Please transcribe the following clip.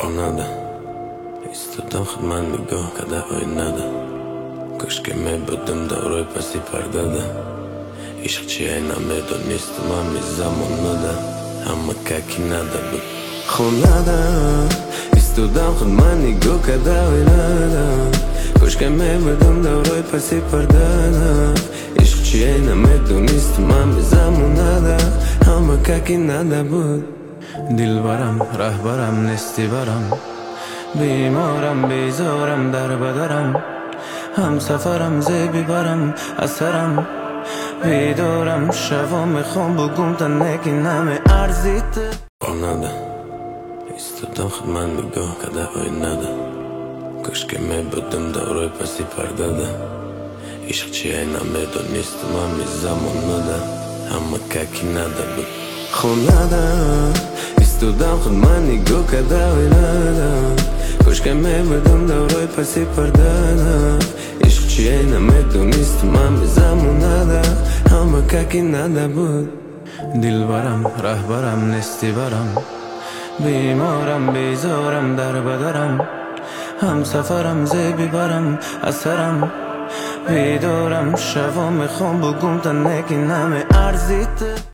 nada ایستادم خود من نگاه کده آی نده کاش که می بودم دورای پسی پرداده عشق چیه نمیدونستم همی زمان نده اما ککی نده بود خون نده ایستادم خود من نگاه کده آی نده کاش که می بودم دورای پسی پرداده عشق چیه نمیدونستم همی زمان نده اما ککی نده بود دلبرم رهبرم نستی برم بیمارم بیزارم در بدرم هم سفرم زیبی برم اثرم بیدارم شوا میخوام بگم تا نگی نمی ارزید نده ایستادم خود من نگاه کده آی نده کاش که می بودم دورای پسی پرداده عشق چیه نمیدونستم همی زمان نده اما ککی نده بود خون نده ایستادم خود من نگاه کده آی نده کاش که می بودم دورای پسی پرداده عشق چیه نمیدونستم همی زمان نده اما ککی نده بود دلبرم رهبرم نستی برم بیمارم بیزارم در بدرم هم سفرم زیبی برم اثرم بیدارم شوا میخوام بگم تا نگی نمی ارزید